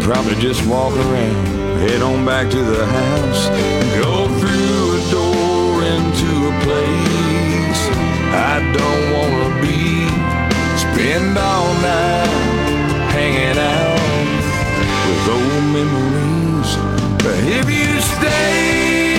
Probably just walk around, head on back to the house, go through a door into a place I don't wanna be. Spend all night hanging out with old memories. But if you stay,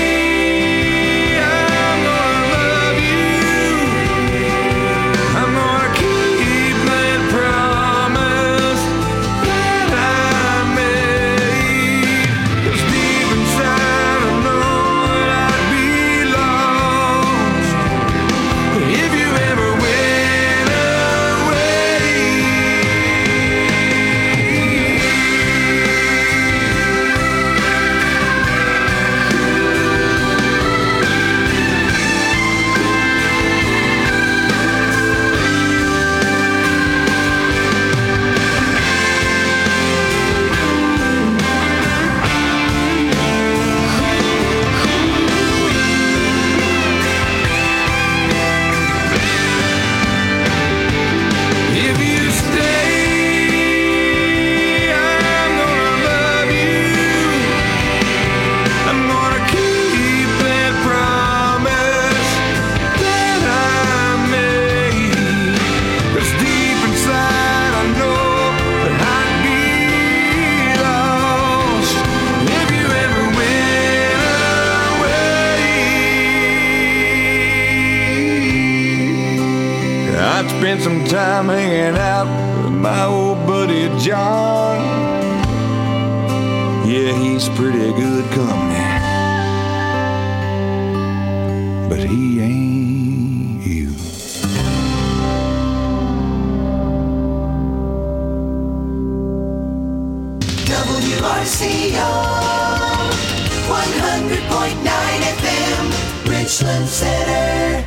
spent some time hanging out with my old buddy John. Yeah, he's pretty good company, but he ain't you. WRCO 100.9 FM, Richland Center.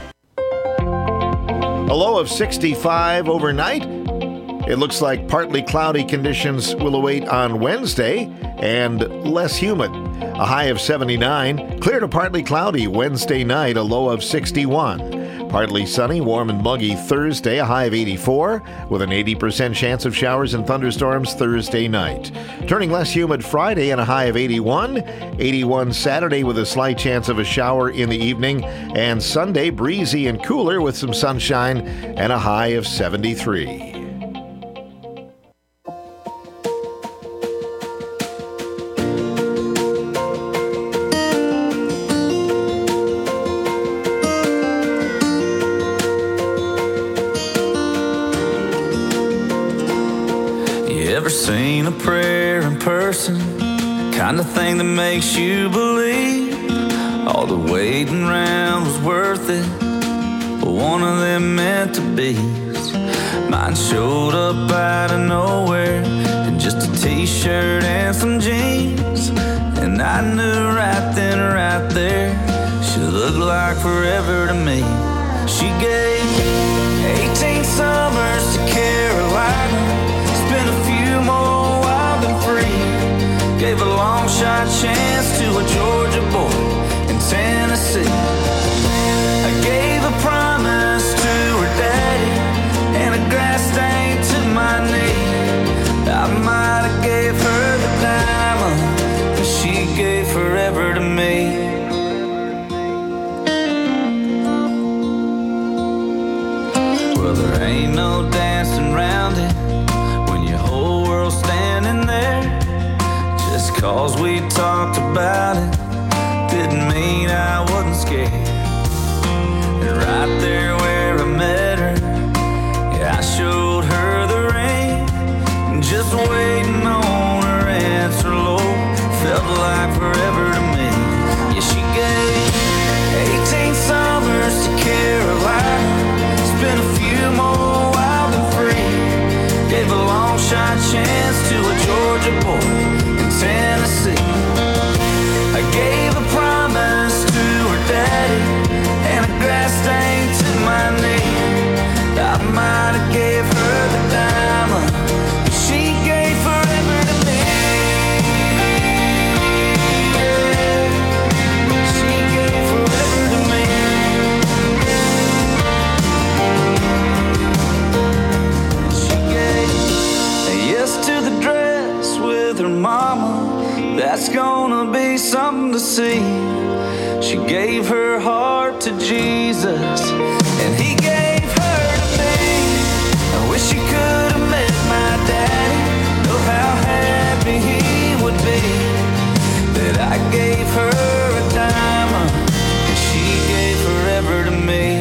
A low of 65 overnight. It looks like partly cloudy conditions will await on Wednesday and less humid. A high of 79. Clear to partly cloudy Wednesday night, a low of 61. Partly sunny, warm and muggy Thursday, a high of 84, with an 80% chance of showers and thunderstorms Thursday night. Turning less humid Friday and a high of 81. 81 Saturday with a slight chance of a shower in the evening. And Sunday, breezy and cooler with some sunshine and a high of 73. Seen a prayer in person, kind of thing that makes you believe all the waiting around was worth it, but one of them meant to be. Mine showed up out of nowhere in just a t-shirt and some jeans, and I knew right then, right there, she looked like forever to me. She gave 18 summers to Carolina, spent a few more wild and free, gave a long shot chance to a Georgia boy in Tennessee. I gave a promise to her daddy and a grass stain to my knee. I might have gave her the diamond, but she gave forever to me. Well, there ain't no dancing around it when your whole world's standing there. Just cause we talked about it didn't mean I wasn't scared. And right there where I met her, yeah, I showed her the ring. Just waiting on her answer, Lord, felt like forever to me. Yeah, she gave 18 summers to Carolina, spent a few more wild and free, gave a long shot chance to a Georgia boy in Tennessee. I gave a promise to her daddy and a grass stain to my knee. I might have gave her the diamond, but she gave forever to me. She gave forever to me. She gave a yes to the dress with with her mama, that's gonna be something to see. She gave her heart to Jesus, and he gave her to me. I wish you could have met my daddy. Know how happy he would be that I gave her a diamond and she gave forever to me.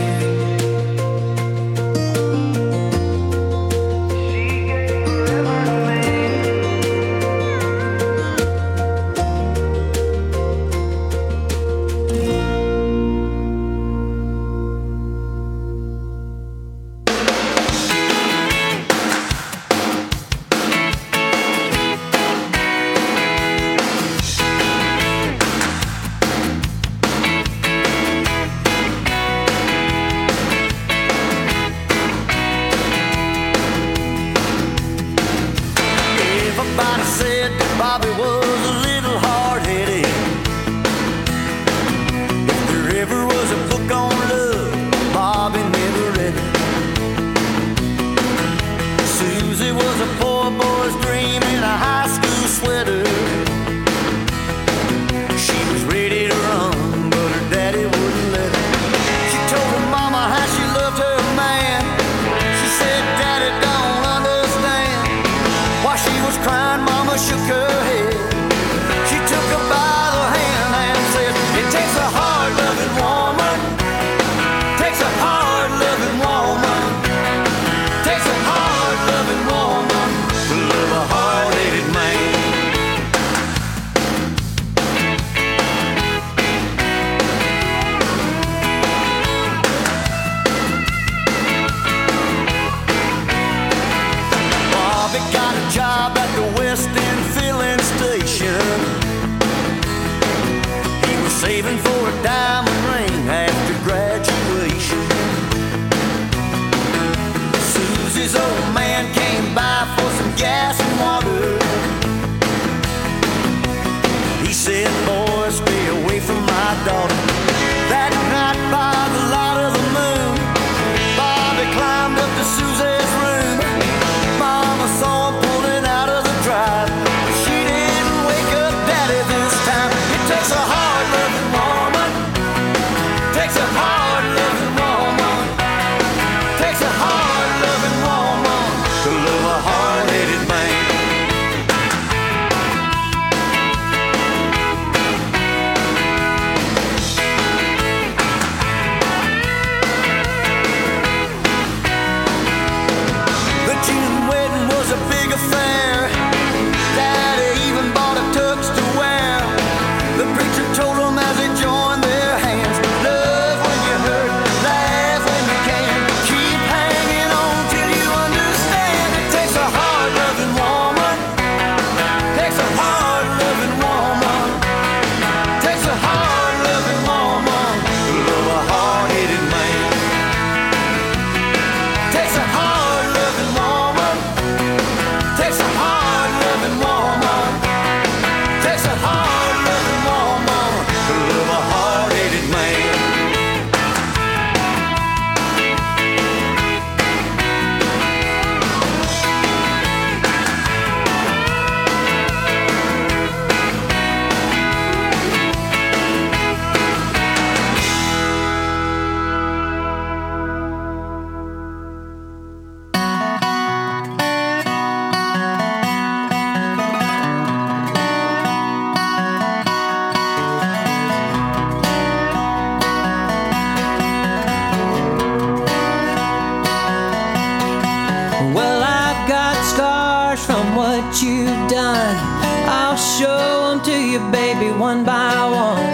Baby, one by one,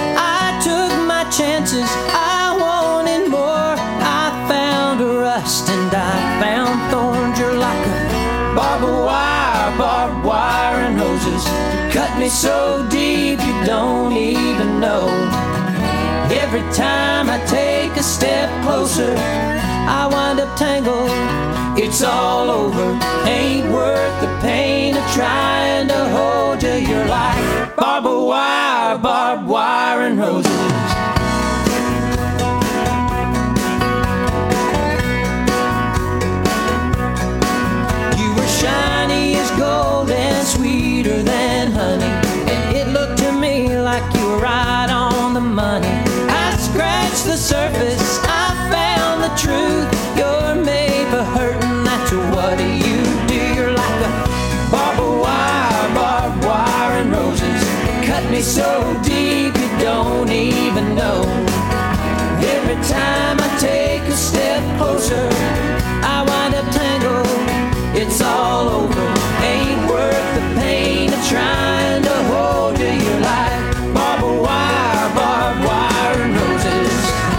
I took my chances. I wanted more. I found rust and I found thorns. You're like a barbed wire and hoses. Cut me so deep you don't even know. Every time I take a step closer, I wind up tangled. It's all over. Ain't worth the pain of trying to hold you. You're like barbed wire and roses. You were shiny as gold and sweet sweeter than honey, and it looked to me like you were right on the money. I scratched the surface, I found the truth. You're made for hurting, that's what you do. You're like a barbed wire and roses. Cut me so deep you don't even know. Every time I take a step closer, I wind up tangled. It's all over. Ain't worth the pain of trying to hold you. You're like barbed wire and roses.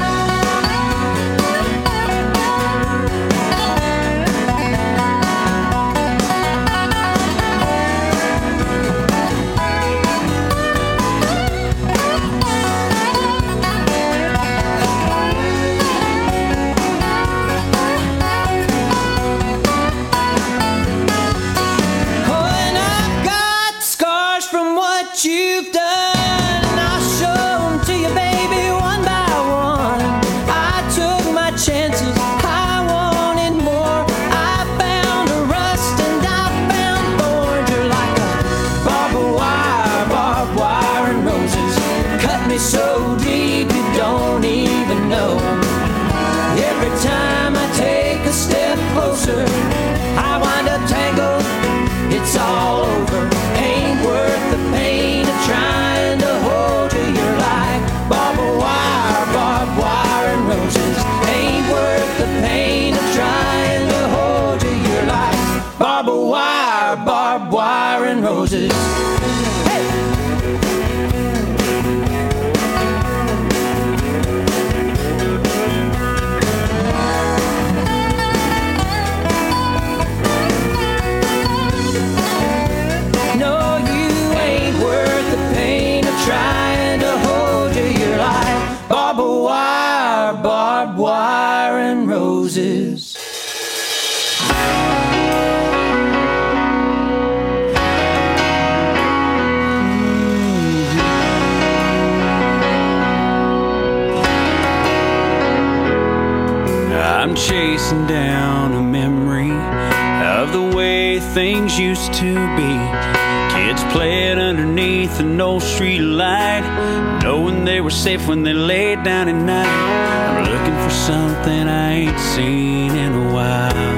You've done, and I'll show them to you, baby, one by one. I took my chances, I wanted more. I found a rust and I found thorns. You're like a barbed wire and roses. Cut me so deep you don't even know. Every time I take a step closer, I wind up tangled. It's all over. Ain't worth the pain of trying to hold you. You're like barbed wire and roses. Ain't worth the pain of trying to hold you. You're like barbed wire and roses. Hey! Trying to hold you, you're like barbed wire and roses. I'm chasing down a memory of the way things used to be. Kids playing underneath an old street light, knowing they were safe when they laid down at night. I'm looking for something I ain't seen in a while.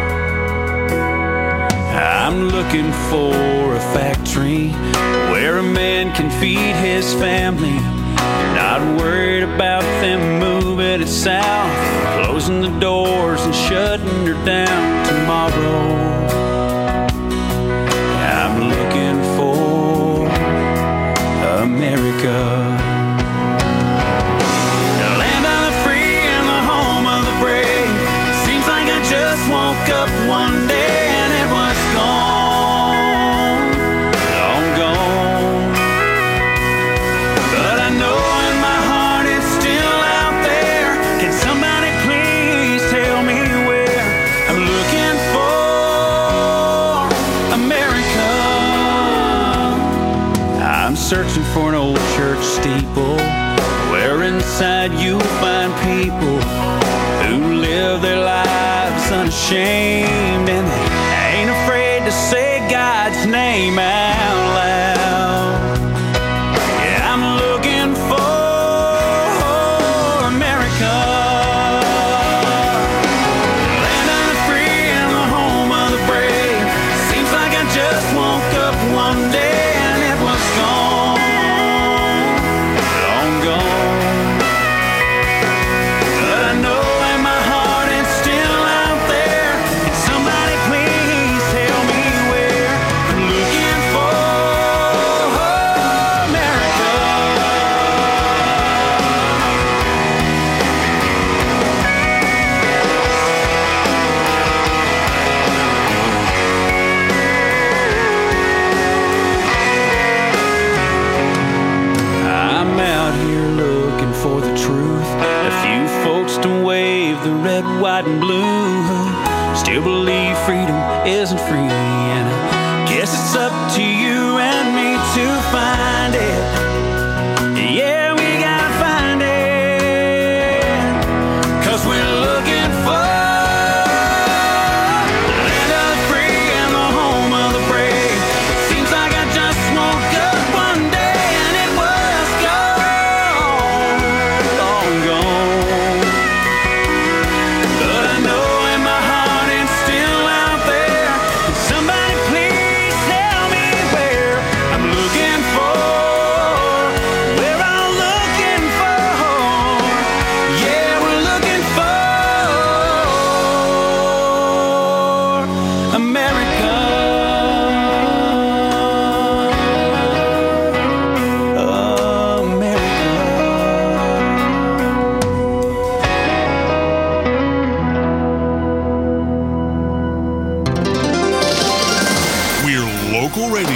I'm looking for a factory where a man can feed his family, not worried about them moving it south, closing the doors and shutting her down tomorrow. I'm looking for America, the land of the free and the home of the brave. Seems like I just woke up one day and it was gone, long gone. But I know in my heart it's still out there. Can somebody please tell me where? I'm looking for America. I'm searching for an old church steeple where inside you'll find people who live their lives unashamed and they ain't afraid to say God's name out loud. Yeah, I'm looking for America, land of the free and the home of the brave. Seems like I just woke up one day. White and blue still believe freedom isn't free, and I guess it's up to you and me to find it. Yeah, we gotta find it, 'cause we're looking for the land of the free and the home of the brave. Seems like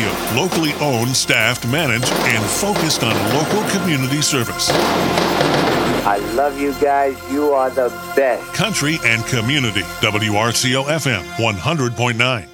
Radio. Locally owned, staffed, managed, and focused on local community service. I love you guys. You are the best. Country and community. WRCO FM 100.9.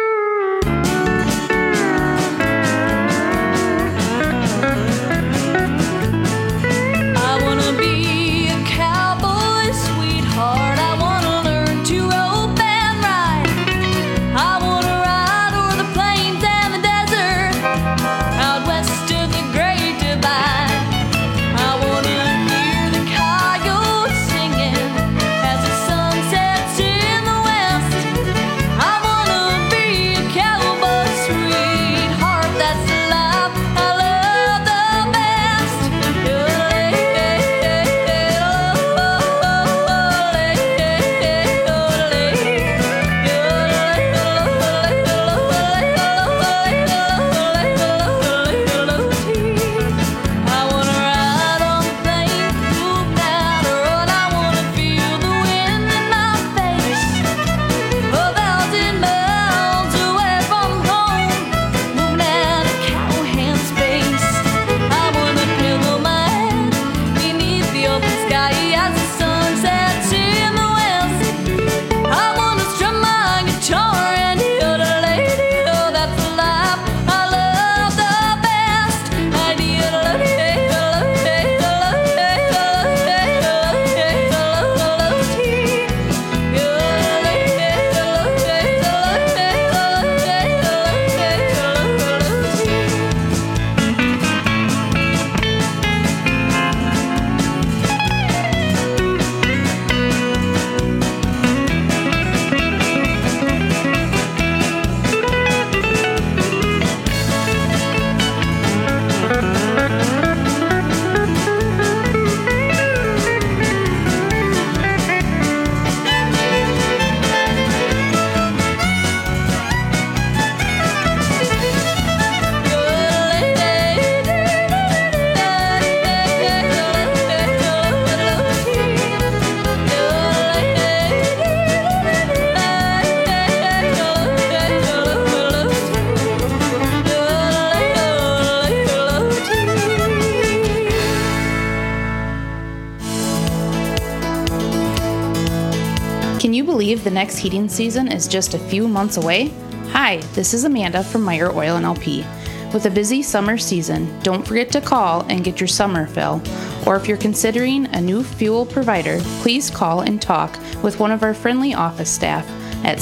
Can you believe the next heating season is just a few months away? Hi, this is Amanda from Meyer Oil and LP. With a busy summer season, don't forget to call and get your summer fill. Or if you're considering a new fuel provider, please call and talk with one of our friendly office staff at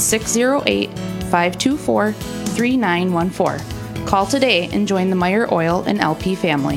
608-524-3914. Call today and join the Meyer Oil and LP family.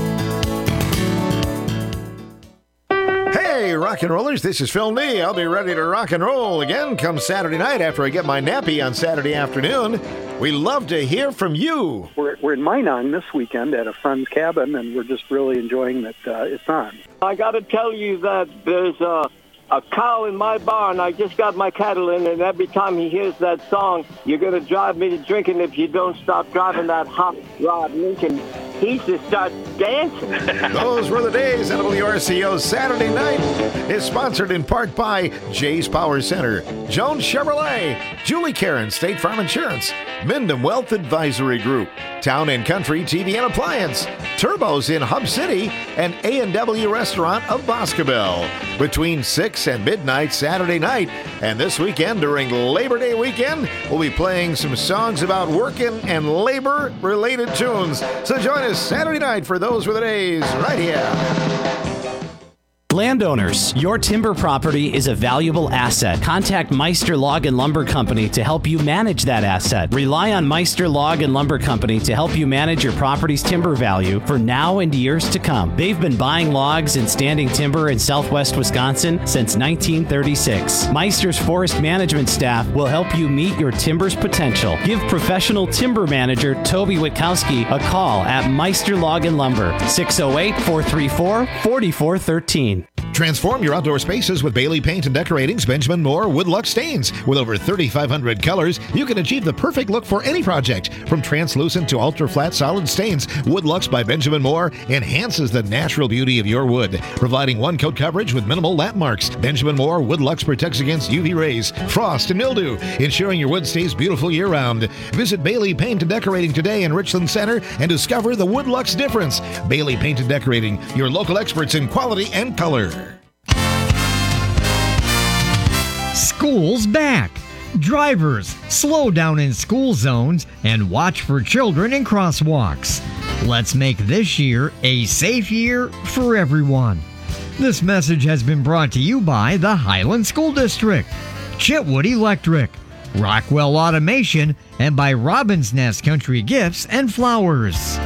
Hey, rock and rollers, this is Phil Nee. I'll be ready to rock and roll again come Saturday night after I get my nappy on Saturday afternoon. We love to hear from you. We're in Minong this weekend at a friend's cabin, and we're just really enjoying that it's on. I got to tell you that there's a cow in my barn. I just got my cattle in, and every time he hears that song, "You're going to drive me to drinking if you don't stop driving that hot rod Lincoln," he just starts dancing. Those were the days. WRCO's Saturday Night is sponsored in part by Jay's Power Center, Jones Chevrolet, Julie Karen State Farm Insurance, Mindom Wealth Advisory Group, Town and Country TV and Appliance, Turbos in Hub City, and A&W Restaurant of Boscobel. Between 6 and midnight Saturday night, and this weekend during Labor Day weekend, we'll be playing some songs about working and labor-related tunes. So join us Saturday night for Those Were the Days right here. Landowners, your timber property is a valuable asset. Contact Meister Log and Lumber Company to help you manage that asset. Rely on Meister Log and Lumber Company to help you manage your property's timber value for now and years to come. They've been buying logs and standing timber in southwest Wisconsin since 1936. Meister's forest management staff will help you meet your timber's potential. Give professional timber manager Toby Witkowski a call at Meister Log and Lumber, 608-434-4413. Transform your outdoor spaces with Bailey Paint and Decorating's Benjamin Moore Woodlux stains. With over 3,500 colors, you can achieve the perfect look for any project. From translucent to ultra-flat solid stains, Woodlux by Benjamin Moore enhances the natural beauty of your wood, providing one-coat coverage with minimal lap marks. Benjamin Moore Woodlux protects against UV rays, frost, and mildew, ensuring your wood stays beautiful year-round. Visit Bailey Paint and Decorating today in Richland Center and discover the Woodlux difference. Bailey Paint and Decorating, your local experts in quality and color. School's back. Drivers, slow down in school zones and watch for children in crosswalks. Let's make this year a safe year for everyone. This message has been brought to you by the Highland School District, Chitwood Electric, Rockwell Automation, and by Robin's Nest Country Gifts and Flowers.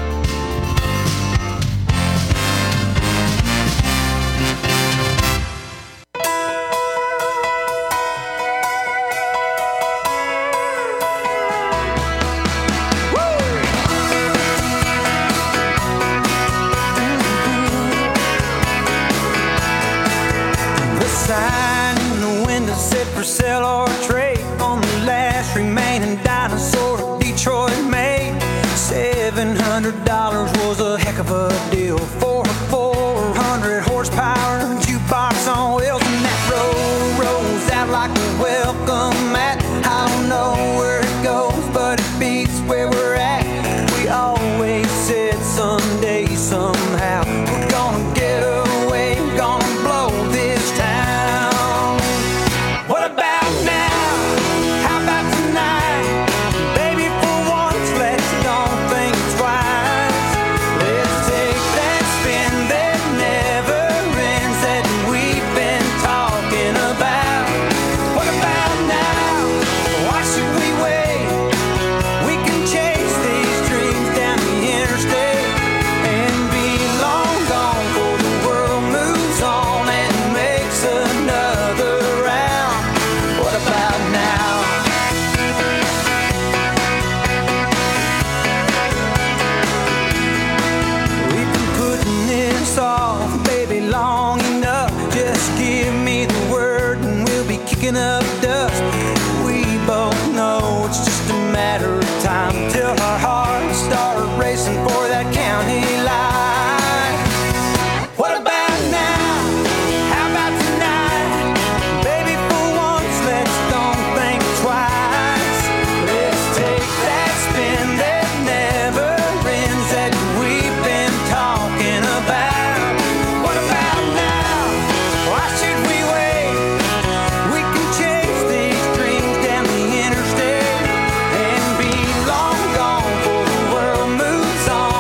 $700 was a heck of a deal for a 400 horsepower jukebox on wheels, and that road rolls out like a welcome mat. I don't know where it goes, but it beats where we're at. We always said someday, somehow, we're gonna get away, gonna blow this town. What about now? How about tonight? Baby, for once, let's don't think twice. Let's take that spin that never ends that we've been talking about. What about now? Why should we wait? We can chase these dreams down the interstate and be long gone before the world moves on and makes another round. What about now? We've been putting this off, baby, long enough. Just give me the word and we'll be kicking up dust. We both know it's just a matter of time till our hearts start racing for that county line. What about now? How about tonight? Baby, for once, let's don't think twice. Let's take that spin that never ends that we've been talking about. What about now? Why should we wait? We can chase these dreams down the interstate and be long gone before the world moves on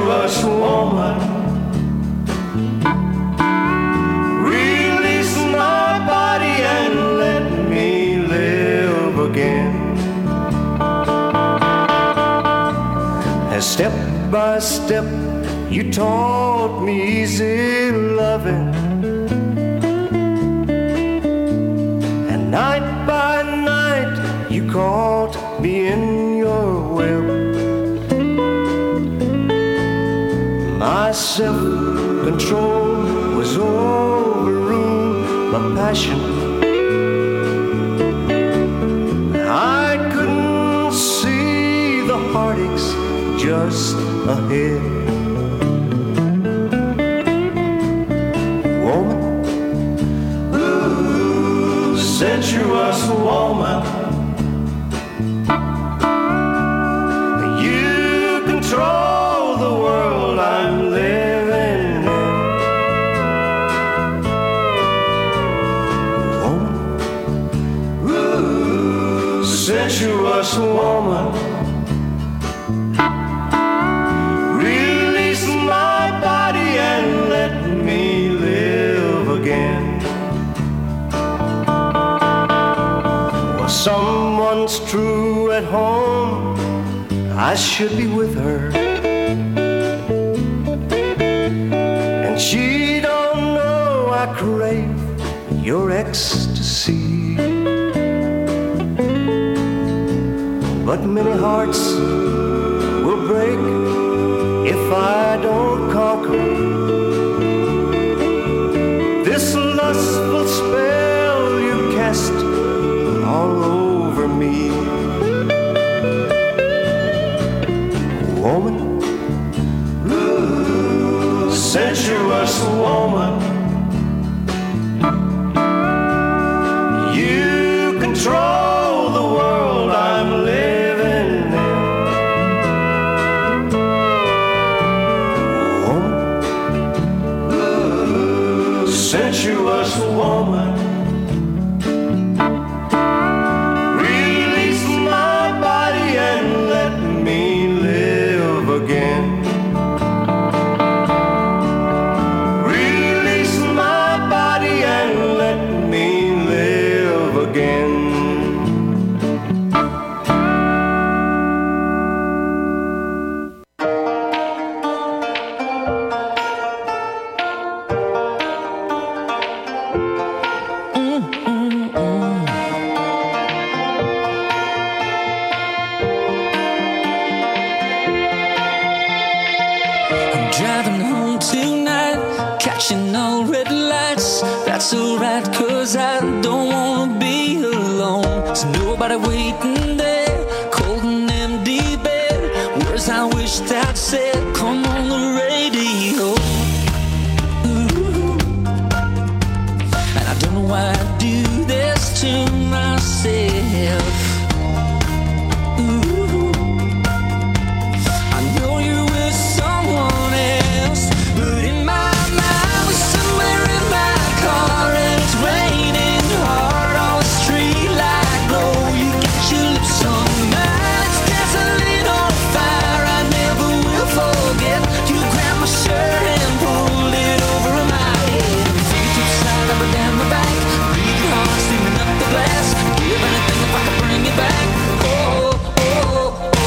sensuous woman. Release my body and let me live again. As step by step you taught me easy loving, and night by night you caught me in your web. My self-control was overruled by passion. I couldn't see the heartaches just ahead. Woman, ooh, sensuous woman, you control the world I'm living in. Woman, ooh, sensuous woman, release my body and let me live again. Well, someone's true at home, I should be with her, and she don't know I crave your ecstasy. But many hearts will break if I don't conquer this lustful spell you cast all over me. Woman, ooh, sensuous woman, you control the world I'm living in. Woman, ooh, sensuous woman, release my body and let me live again. Release my body and let me live again. I'm driving home tonight, catching all red lights. That's alright, cause I don't wanna be alone. There's nobody waiting there, cold and empty bed. Words I wished I'd said, come on the radio. Ooh. And I don't know why I do this to myself. Ooh. I know you're with someone else, but in my mind we're somewhere in my car, and it's raining hard on the street like glow. You got your lips on mine, it's gasoline on fire. I never will forget. You grabbed my shirt and pulled it over my head. Fingertips slide up and down my back, breathing hard, steaming up the glass. Give anything if I could bring you back. Oh, oh, oh, oh,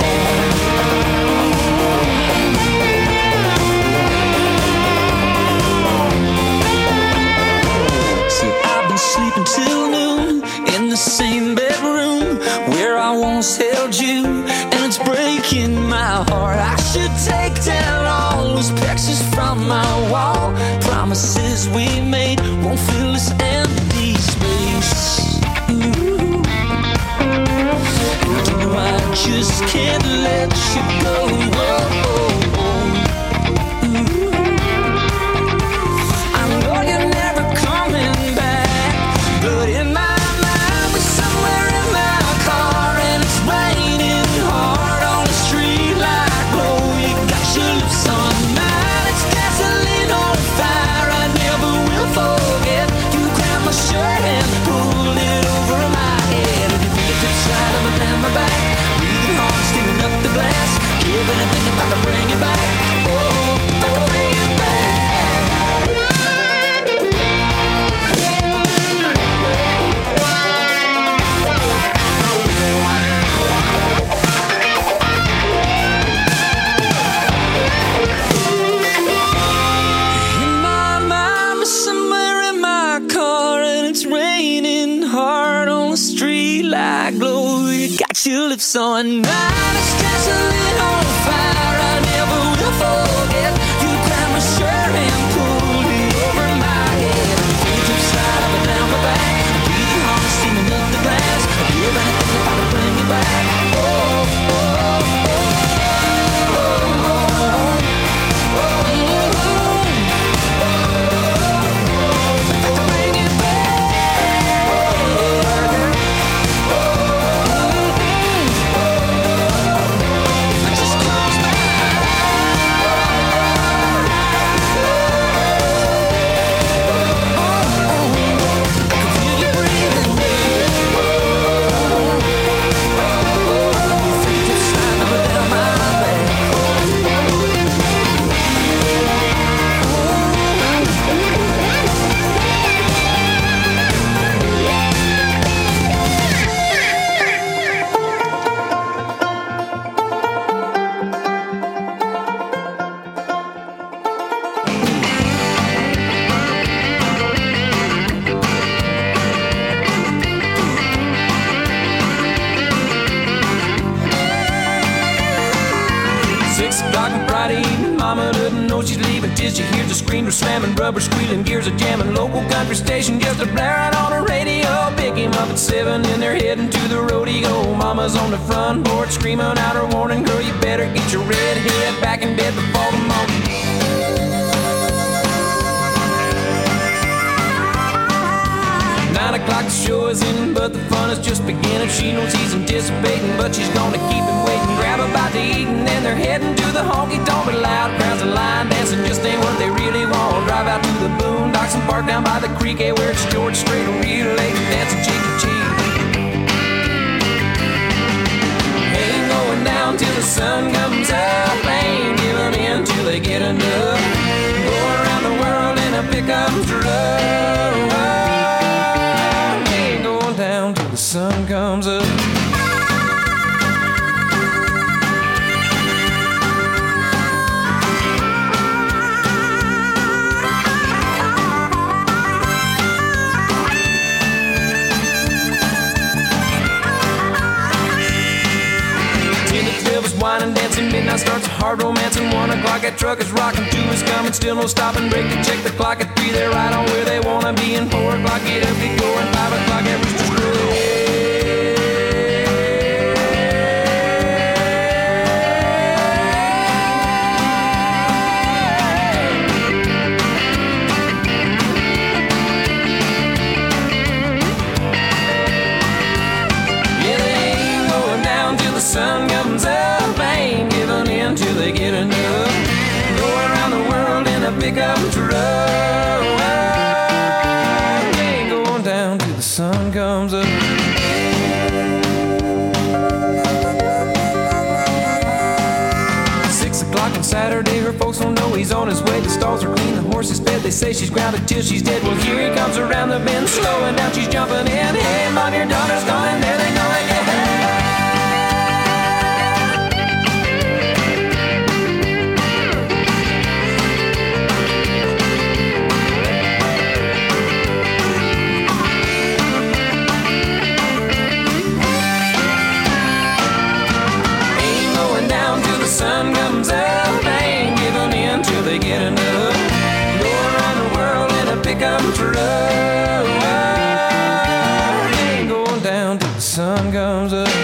I've been sleeping till noon in the same bedroom where I once held you, and it's breaking my heart. I should take down all those pictures from my wall. Promises we made won't fill this empty space. Ooh. I just can't let you go. Oh, oh, ooh. I know you're never coming back, but in my mind we're somewhere in my car, and it's raining hard on the street like glow. You got your lips on mine, it's gasoline on fire. I never will forget. You grabbed sweet like glow. You got your lips on mine. It's just a little on fire. I never will forget. You grabbed my shirt and pulled it over my head. Fingertips slide up and down my back. Beat your heart, steaming up the glass. I'd do anything if I could bring you back. Oh, oh, oh, oh. Slamming, rubber squealing, gears are jamming. Local country station just a blaring on the radio. Pick him up at 7 and they're heading to the rodeo. Mama's on the front porch screaming out her warning. Girl, you better get your red head back in bed before the morning. 9 o'clock, the show is in, but the fun is just beginning. She knows he's anticipating, but she's gonna keep him waiting. Grab a bite to eat, and then they're heading to the honky tonk. But loud crowds and line dancing just ain't what they really want. Drive out to the boondocks and park down by the creek, where it's George Strait, real late and dancing cheek to cheek. Ain't going down till the sun comes up. Ain't giving in till they get enough. Go around the world in a pickup truck. Down till the sun comes up. Wine dancing, midnight starts a hard romance. And 1 o'clock, that truck is rocking. 2 is coming, still no stopping. Break to check the clock. At 3, they're right on where they wanna be. And 4 o'clock, get up, get going. 5 o'clock, that rooster's crowing. Yeah, they ain't going down till the sun comes up. Till they get enough. Go around the world in a pickup truck. Ain't going down till the sun comes up. 6 o'clock on Saturday, her folks don't know he's on his way. The stalls are clean, the horse is fed. They say she's grounded till she's dead. Well, here he comes around the bend, slowing down, she's jumping in. Hey, mom, your daughter's gone, and there they go again. Sun comes up, ain't giving in till they get enough. Go around the world in a pickup truck. Ain't going down till the sun comes up.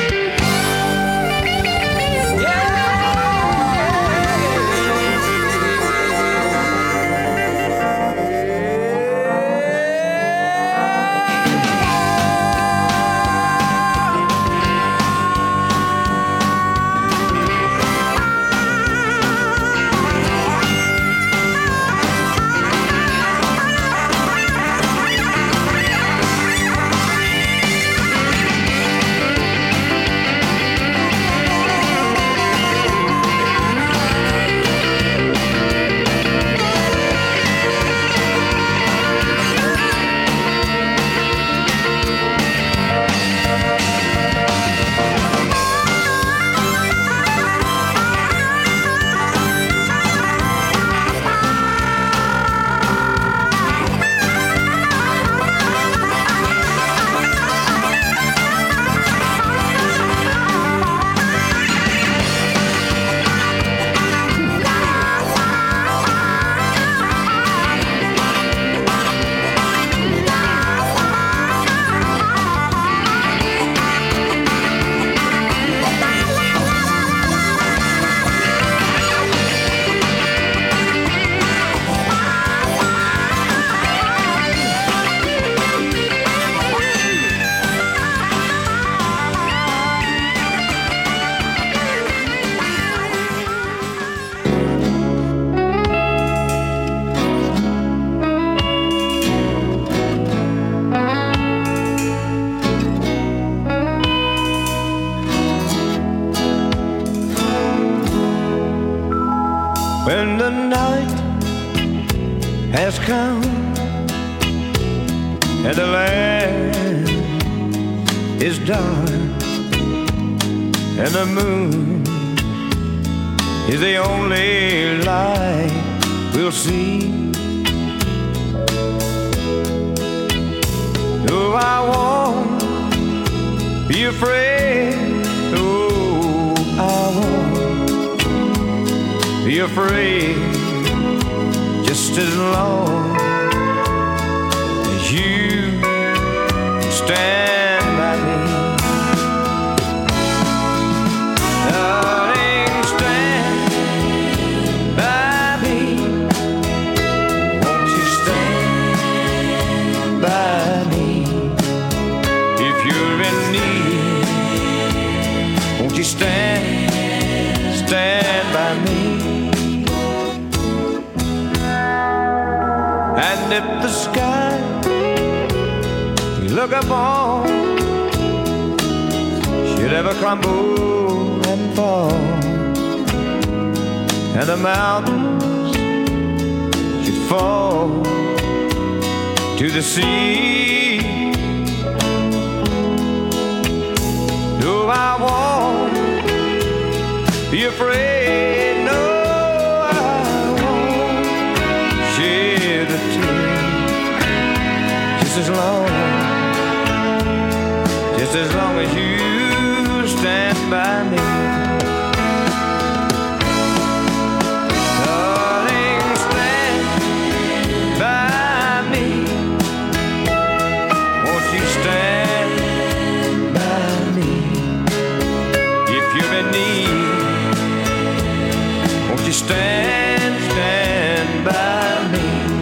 when the night has come and the land is dark and the moon is the only light we'll see. Oh, I won't be afraid. Oh, I won't be afraid, just as long as you stand by me. Darling, stand by me. Won't you stand by me? If you're in need, won't you stand by me? And if the sky you look upon should ever crumble and fall, and the mountains should fall to the sea, no, I won't be afraid. No, I won't shed a tear, just as long as you stand by me. Darling, stand by me. Won't you stand by me? If you're in need, won't you stand by me?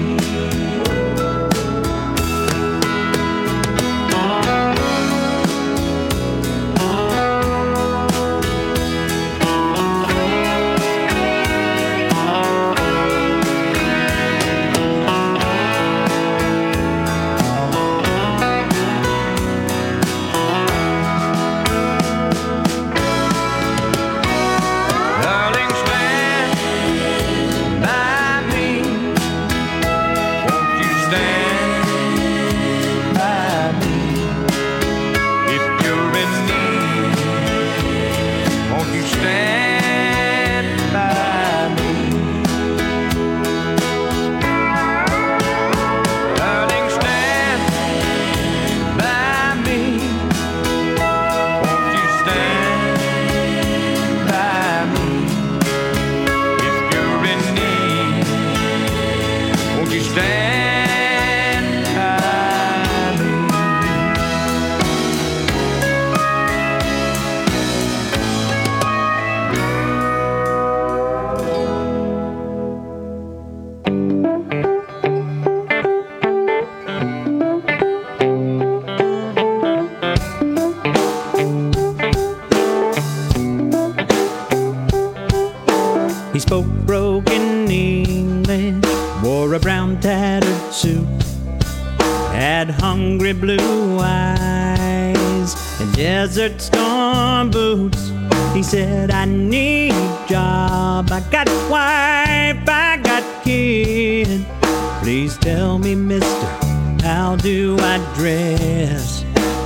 He spoke broken English, wore a brown tattered suit, had hungry blue eyes and desert storm boots. He said, I need a job, I got wife, I got kid. Please tell me, mister, how do I dress?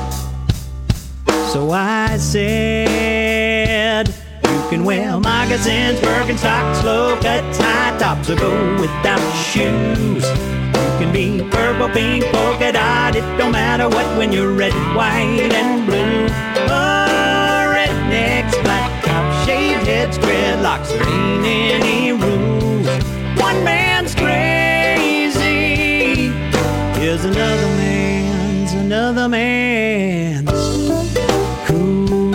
So I said, you can wear moccasins, Birkenstocks, low-cut high tops, or go without shoes. You can be purple, pink, polka dot, it don't matter what when you're red, white, and blue. Oh, rednecks, flat top, shaved heads, dreadlocks, there ain't any rules. One man's crazy is another man's cool.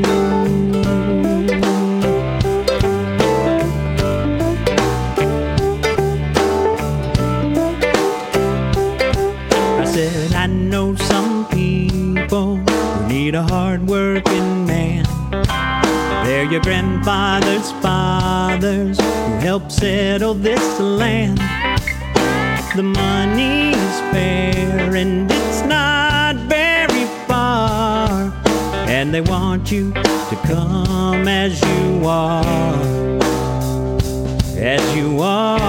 I said, I know some people who need a hard-working man. They're your grandfather's fathers who helped settle this land. The money's fair and it's not very far, and they want you to come as you are. as you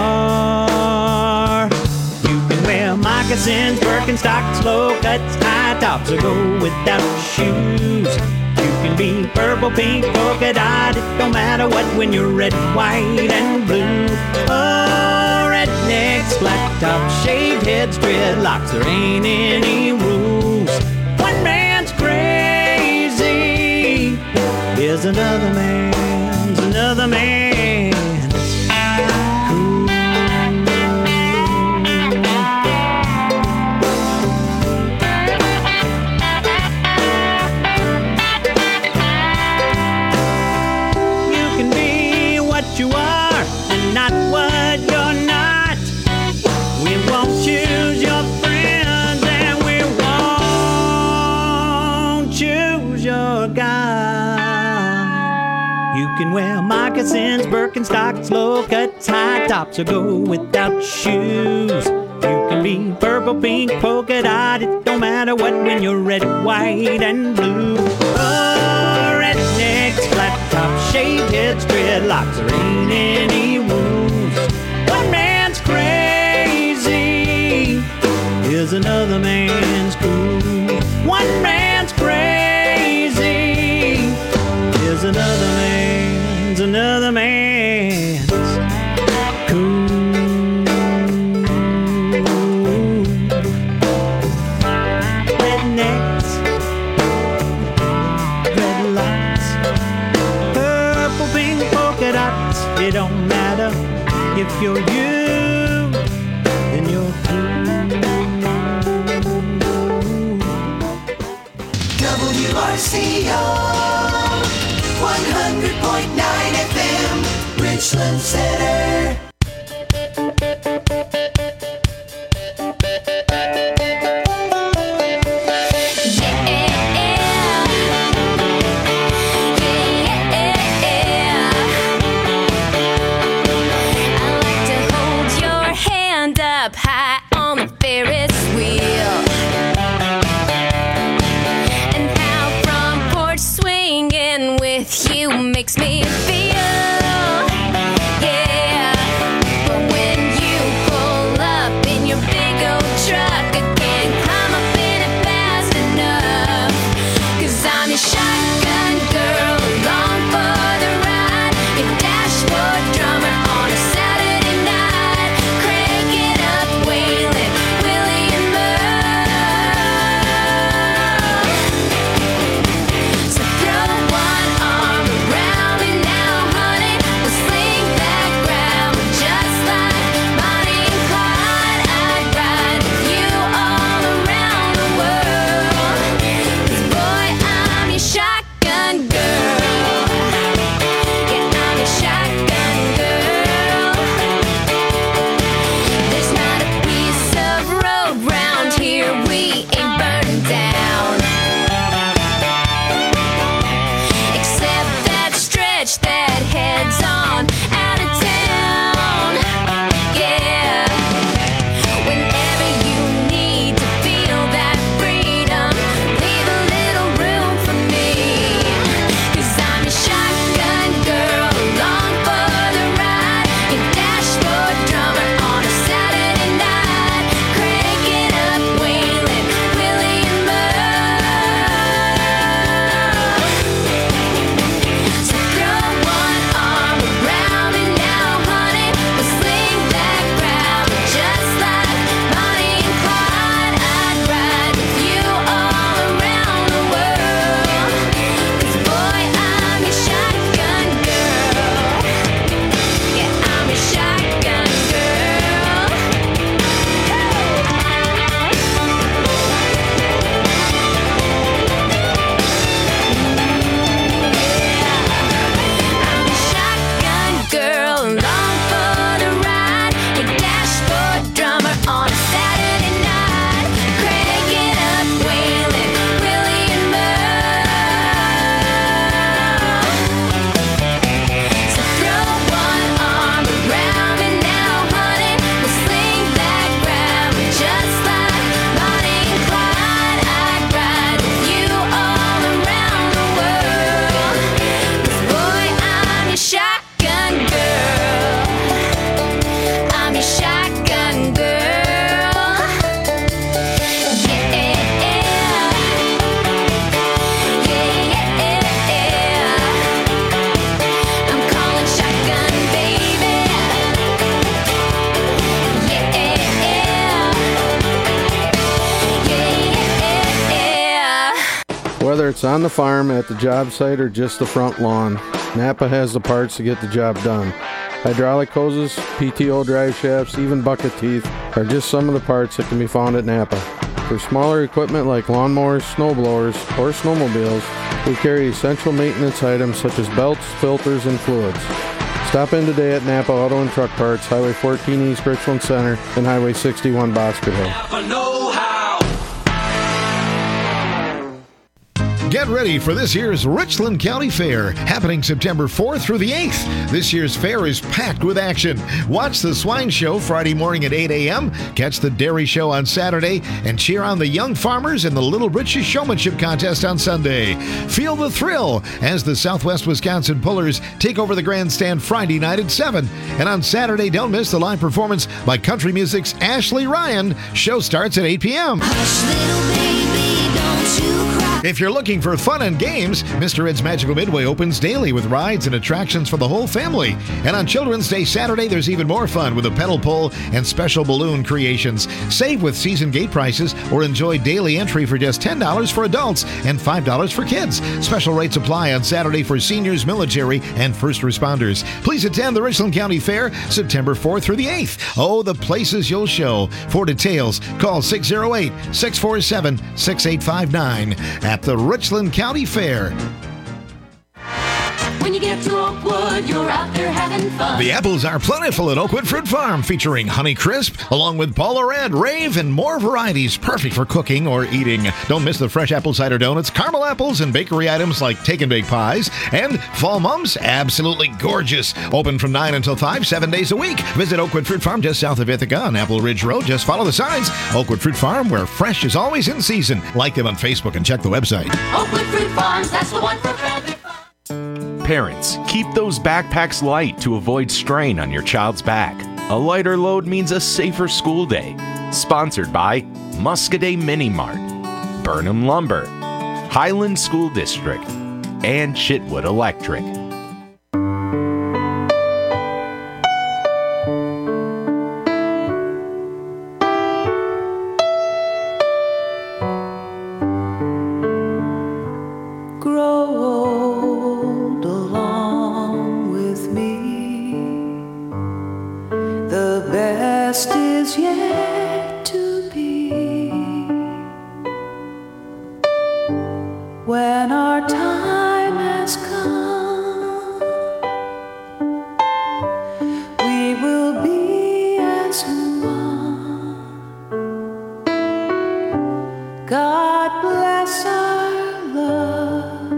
are. You can wear moccasins, Birkenstocks, low cuts, high tops, or go without shoes. You can be purple, pink, polka dot, it don't matter what when you're red, white, and blue. Oh, rednecks, flat tops, shaved heads, dreadlocks, there ain't any rules. One man's crazy is another man's cool. You can be what you are and not what you're not. We won't choose your friends and we won't choose your God. You can wear moccasins, Birkenstocks, low cuts, high tops, or go without shoes. You can be purple, pink, polka dot, it don't matter what when you're red, white, and blue. Oh, rednecks, flat tops, shaved heads, dreadlocks, there ain't any rules. One man's crazy is another man's cool. One man's crazy is another man's cool. Rednecks, dreadlocks, purple, pink, polka dots, it don't matter if you're you, then you're WRCO 100.9 FM, Richland Center. Up high on the Ferris wheel, and how front porch swinging with you makes me feel, yeah. it's on the farm, at the job site, or just the front lawn, Napa has the parts to get the job done. Hydraulic hoses, PTO drive shafts, even bucket teeth are just some of the parts that can be found at Napa. For smaller equipment like lawnmowers, snowblowers, or snowmobiles, we carry essential maintenance items such as belts, filters, and fluids. Stop in today at Napa Auto and Truck Parts, Highway 14 East Richland Center, and Highway 61 Bosque Hill. Get ready for this year's Richland County Fair, happening September 4th through the 8th. This year's fair is packed with action. Watch the Swine Show Friday morning at 8 a.m., catch the Dairy Show on Saturday, and cheer on the young farmers in the Little Britches Showmanship Contest on Sunday. Feel the thrill as the Southwest Wisconsin Pullers take over the grandstand Friday night at 7. And on Saturday, don't miss the live performance by country music's Ashley Ryan. Show starts at 8 p.m. Hush, little baby, don't you cry. If you're looking for fun and games, Mr. Ed's Magical Midway opens daily with rides and attractions for the whole family. And on Children's Day Saturday, there's even more fun with a pedal pull and special balloon creations. Save with season gate prices or enjoy daily entry for just $10 for adults and $5 for kids. Special rates apply on Saturday for seniors, military, and first responders. Please attend the Richland County Fair September 4th through the 8th. Oh, the places you'll show. For details, call 608-647-6859 at the Richland County Fair. When you get to Oakwood, you're out there having fun. The apples are plentiful at Oakwood Fruit Farm, featuring Honey Crisp, along with Paula Red, Rave, and more varieties perfect for cooking or eating. Don't miss the fresh apple cider donuts, caramel apples, and bakery items like take and bake pies. And Fall Mums, absolutely gorgeous. Open from 9 until 5, 7 days a week. Visit Oakwood Fruit Farm just south of Ithaca on Apple Ridge Road. Just follow the signs. Oakwood Fruit Farm, where fresh is always in season. Like them on Facebook and check the website. Oakwood Fruit Farms, that's the one for family fun. Parents, keep those backpacks light to avoid strain on your child's back. A lighter load means a safer school day. Sponsored by Muscadet Mini Mart, Burnham Lumber, Highland School District, and Chitwood Electric. When our time has come, we will be as one. God bless our love.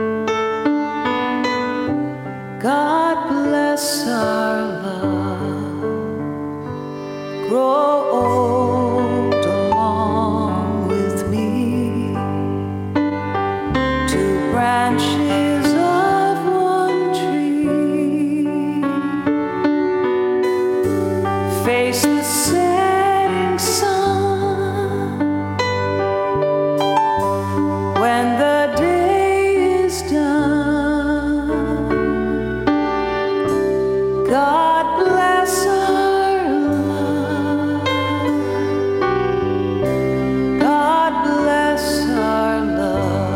God bless our love. Grow old along with me. Branches of one tree, face the setting sun. When the day is done, God bless our love. God bless our love.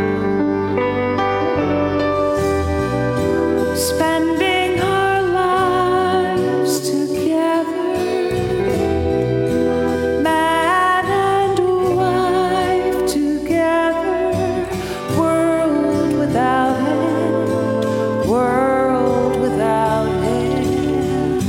Spending our lives together, man and wife together, world without end, world without end.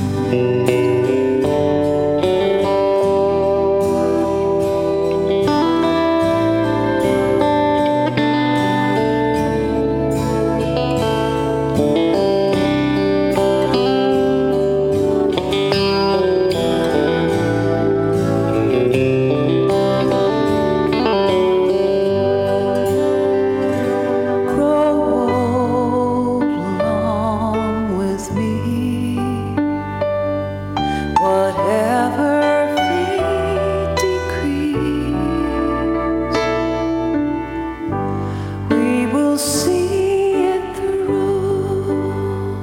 Whatever fate decrees, we will see it through.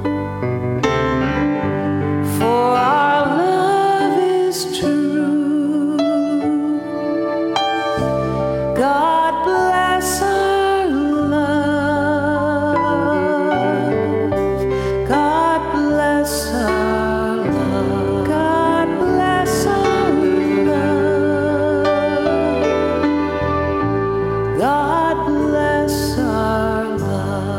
For our love is true. God bless our bless our love.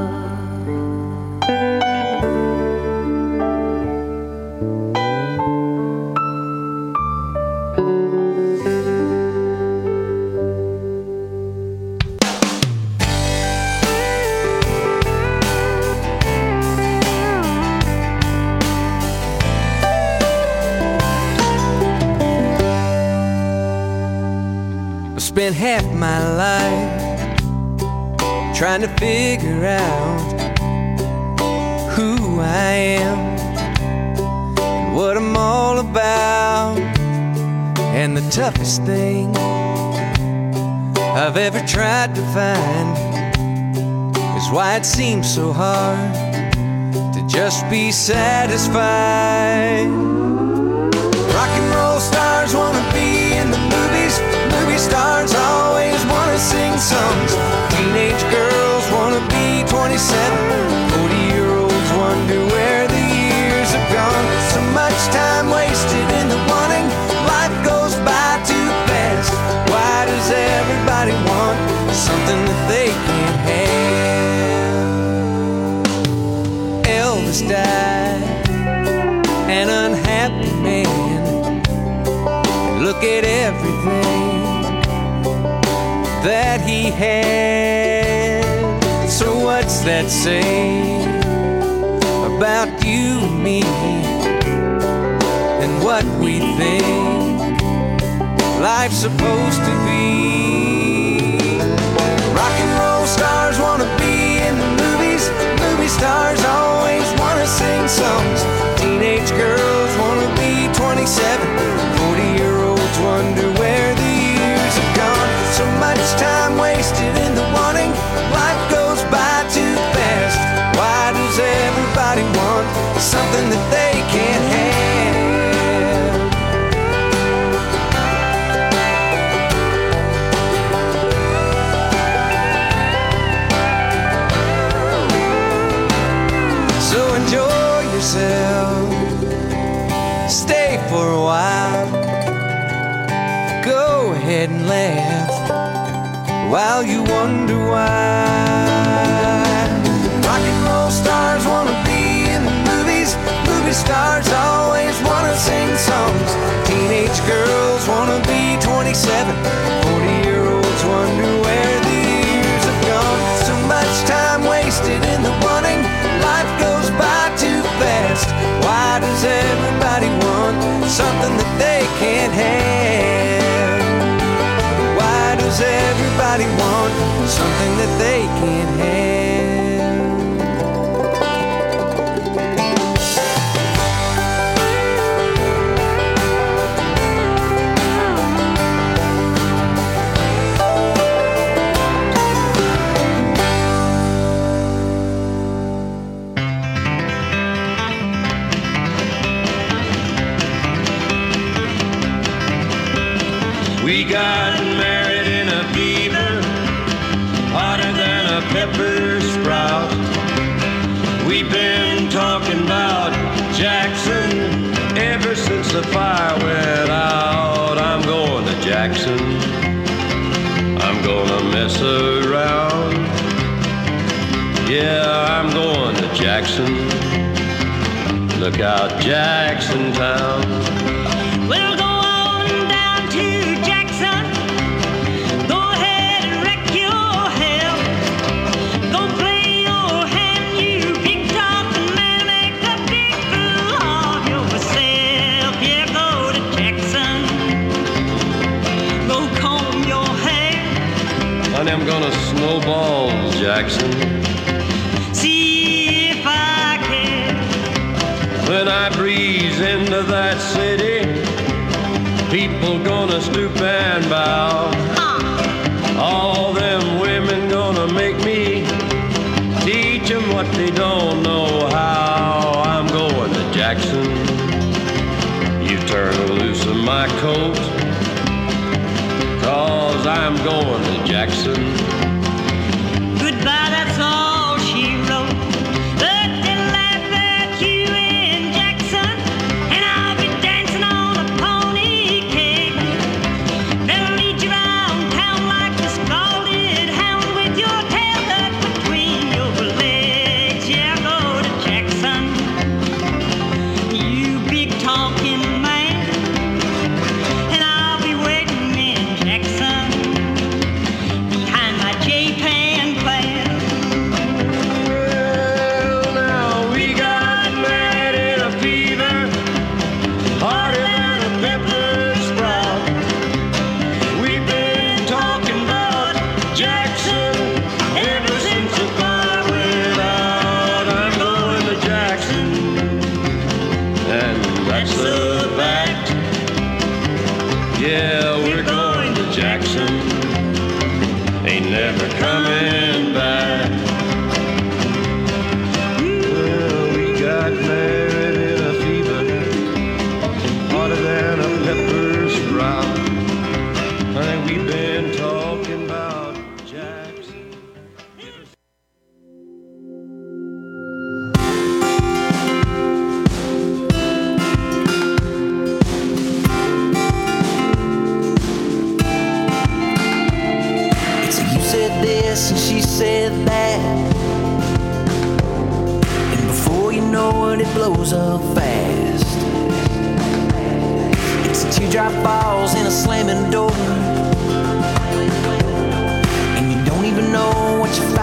Spent half my life trying to figure out who I am and what I'm all about. And the toughest thing I've ever tried to find is why it seems so hard to just be satisfied. Rock and roll stars wanna be in the movies. Movie stars always wanna sing songs. Teenage girls wanna be 27. 40-year-olds wonder where the years have gone. So much time wasted in the wanting. Life goes by too fast. Why does everybody want something that they can't have? Elvis died, an unhappy man. Look at everything that he had. So what's that say about you and me and what we think life's supposed to be? Rock and roll stars wanna be in the movies. Movie stars always wanna sing songs. Teenage girls wanna be 27. 40-year-olds wonder where the years have gone. So much time wasted in the wanting. Life goes by too fast. Why does everybody want something that they can't have? So enjoy yourself. Stay for a while. Go ahead and laugh while you wonder why. Rock and roll stars wanna be in the movies. Movie stars always wanna sing songs. Teenage girls wanna be 27. 40-year-olds wonder where the years have gone. So much time wasted in the wanting. Life goes by too fast. Why does everybody want something that they can't have? Why does everybody want something that they can't have? We got married in a fever, hotter than a pepper sprout. We've been talking about Jackson ever since the fire went out. I'm going to Jackson, I'm gonna mess around. Yeah, I'm going to Jackson, look out Jackson Town. We'll go on down to Jackson. Go ahead and wreck your hell. Go play your hand, you big talking man. Make a big fool of yourself. Yeah, go to Jackson. Go comb your hair. Honey, I'm gonna snowball Jackson. See if I can. When I breeze into that city, people gonna stoop and bow. All them women gonna make me teach them what they don't know how. I'm going to Jackson. You turn loose of my coat, 'cause I'm going to Jackson. Goodbye, that's all she wrote. But they'll laugh at you in Jackson, and I'll be dancing on a pony cake. They'll lead you around town like the scalded hound. she said that. And before you know it, it blows up fast. It's a teardrop falls in a slamming door, and you don't even know what you're